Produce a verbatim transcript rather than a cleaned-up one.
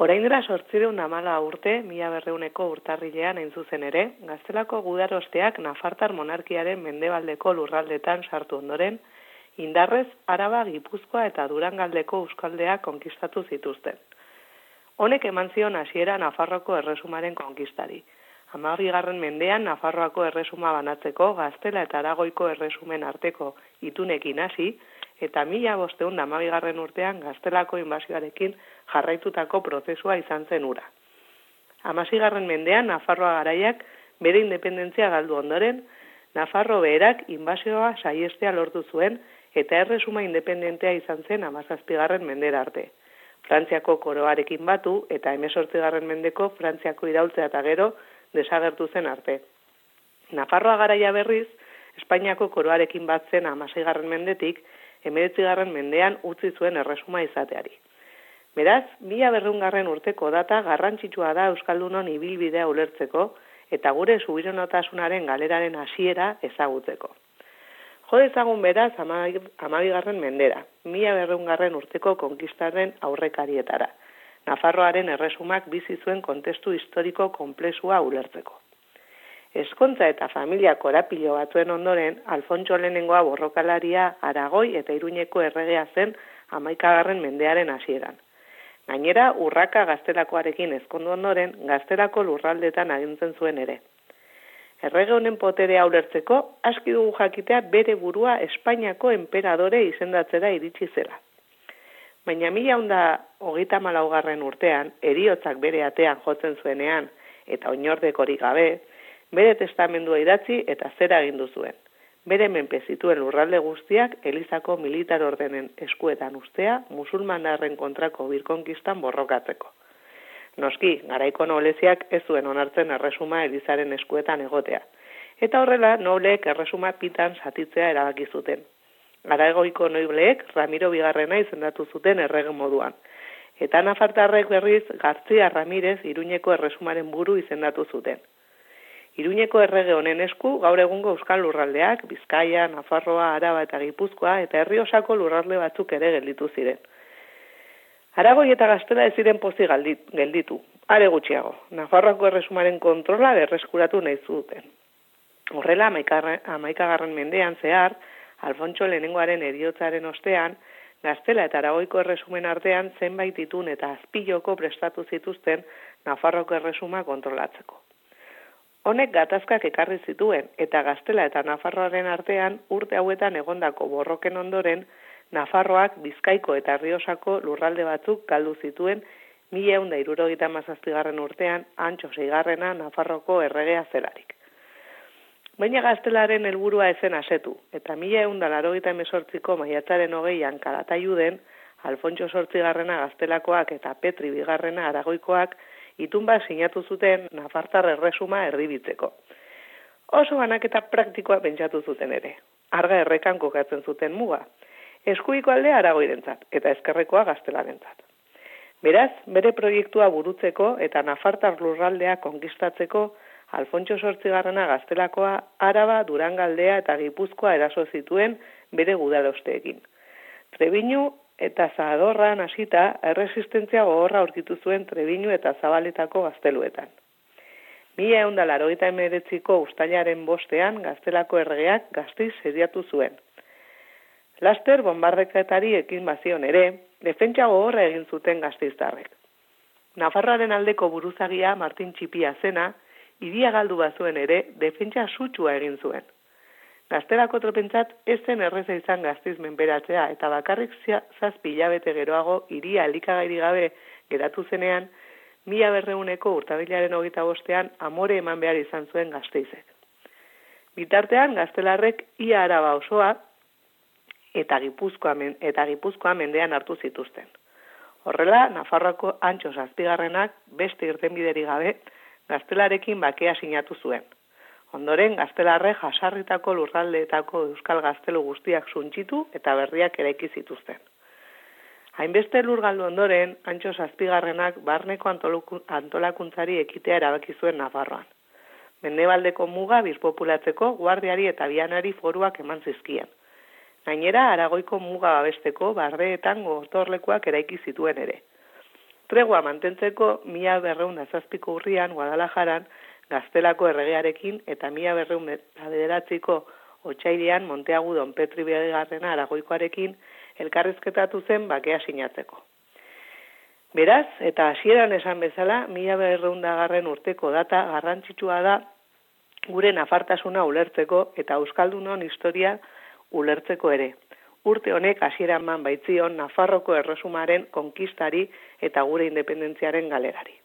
Orain dela zortziehun eta hamalau urte, mila berrehuneko urtarrilean hain zuzen ere, Gaztelako gudarosteak Nafartar monarkiaren mendebaldeko lurraldetan sartu ondoren, indarrez Araba, Gipuzkoa eta Durangaldeko euskaldeak konkistatu zituzten. Honek eman zion hasiera Nafarroako erresumaren konkistari. Hamabigarren mendean Nafarroako erresuma banatzeko Gaztela eta Aragoiko erresumen arteko itunekin hasi, eta mila bostehun eta hamabigarren urtean Gaztelako inbasioarekin jarraitutako prozesua izan zen hura. Hamaseigarren mendean Nafarroa garaiak bere independentzia galdu ondoren, Nafarro beherak inbasioa saihestea lortu zuen eta erresuma independentea izan zen hamazazpigarren mendera arte. Frantziako koroarekin batu eta hemezortzigarren mendeko Frantziako iraultzea eta gero desagertu zen arte. Nafarroa garaia berriz, Espainiako koroarekin bat zen hamaseigarren mendetik, hemeretzigarren mendean utzi zuen erresuma izateari. Beraz, mila berrehungarren urteko data garrantzitsua da euskaldunon ibilbidea ulertzeko eta gure subiranotasunaren galeraren hasiera ezagutzeko. Jo dezagun beraz hamabigarren mendera, mila berrehungarren urteko konkistaren aurrekarietara. Nafarroaren erresumak bizi zuen kontestu historiko konplexua ulertzeko. Ezkontza eta familia korapilo batzuen ondoren, Alfontso lehenengoa borrokalaria Aragoi eta Iruñeko erregea zen hamaikagarren mendearen hasieran. Gainera, urraka gaztelakoarekin ezkondu ondoren, gaztelako lurraldetan agintzen zuen ere. Errege honen poterea ulertzeko, aski dugu jakitea bere burua Espainiako enperadore izendatzera iritsi zela. Baina mila honda hogeita hamalaugarren urtean, heriotzak bere atean jotzen zuenean, eta oinordekorik gabe, bere testamendua idatzi eta zera agindu zuen. Bere menpe zituen lurralde guztiak Elizako militar ordenen eskuetan ustea musulmanarren kontrako birkonkistan borrokatzeko. Noski, garaiko nobleziak ez zuen onartzen erresuma Elizaren eskuetan egotea. Eta horrela, nobleek erresuma pitan zatitzea erabaki zuten. Aragoiko nobleek Ramiro bigarrena izendatu zuten errege moduan. Eta nafartarrek berriz Gartzia Ramirez Iruñeko erresumaren buru izendatu zuten. Iruñeko errege honen esku gaur egungo euskal lurraldeak, Bizkaia, Nafarroa, Araba eta Gipuzkoa eta Erriosako lurralde batzuk ere gelditu ziren. Aragoi eta Gaztela ez ziren pozik gelditu, are gutxiago. Nafarroako erresumaren kontrola berreskuratu nahi zuten. Horrela, hamaikagarren mendean zehar, Alfontso lehenengoaren heriotzaren ostean, Gaztela eta Aragoiko erresumen artean zenbait itun eta azpiloko prestatu zituzten Nafarroko erresuma kontrolatzeko. Honek gatazkak ekarri zituen eta Gaztela eta Nafarroaren artean urte hauetan egondako borroken ondoren Nafarroak Bizkaiko eta Erriosako lurralde batzuk galdu zituen mila ehun eta hirurogeita hamazazpigarren urtean Antso seigarrena Nafarroko erregea zelarik. Baina Gaztelaren helburua ezen asetu eta mila ehun eta laurogeita hemezortziko maiatzaren hogeian Calatayuden Alfontso zortzigarrena Gaztelakoak eta Petri bigarrena Aragoikoak itun bat sinatu zuten Nafartar erresuma erdibitzeko. Oso banaketa praktikoa pentsatu zuten ere. Arga errekan kokatzen zuten muga. Eskuiko aldea Aragoirentzat eta ezkerrekoa Gaztelarentzat. Beraz, bere proiektua burutzeko eta Nafartar lurraldea konkistatzeko Alfontso zortzigarrena Gaztelakoa, Araba, Durangaldea eta Gipuzkoa eraso zituen bere gudarosteekin. Trebiñu eta Zadorran hasita erresistentzia gogorra aurkitu zuen Trebiñu eta Zabaletako gazteluetan. Mila ehun eta laurogeita hemeretziko uztailaren bostean Gaztelako erregeak Gasteiz sediatu zuen. Laster bombardeketari ekin bazion ere, defentsa gogorra egin zuten gasteiztarrek. Nafarroaren aldeko buruzagia Martin Txipia zena, hiria galdu bazuen ere, defentsa sutsua egin zuen. Gaztelako tropentzat ez zen erreza izan Gasteiz menperatzea eta bakarrik zazpi hilabete geroago hiria elikagairi gabe geratu zenean, mila berrehuneko urtarrilaren hogeita bostean amore eman behar izan zuen Gasteizek. Bitartean Gaztelarrek ia Araba osoa eta Gipuzkoa, eta Gipuzkoa mendean hartu zituzten. Horrela, Nafarroako Antso zazpigarrenak beste irtenbideri gabe Gaztelarekin bakea sinatu zuen. Ondoren, Gaztelarrek jasarritako lurraldeetako euskal gaztelu guztiak suntxitu eta berriak eraiki zituzten. Hainbeste lur galdu ondoren, Antso zazpigarrenak barneko antolakuntzari ekitea erabaki zuen Nafarroan. Mendebaldeko muga birpopulatzeko guardiari eta bianari foruak eman zizkien. Gainera, Aragoiko muga babesteko bardeetan gotorlekuak eraiki zituen ere. Tregua mantentzeko mila berreun da zazpiko urrian Guadalajaran Gaztelako erregearekin eta mila berreun eta bederatziko otsailean Monteagu Don Petri Bigarrena Aragoikoarekin elkarrizketatu zen bakea sinatzeko. Beraz, eta hasieran esan bezala, mila berreundagarren urteko data garrantzitsua da gure nafartasuna ulertzeko eta euskaldunon historia ulertzeko ere. Urte honek hasiera eman baitzion Nafarroko erresumaren konkistari eta gure independentziaren galerari.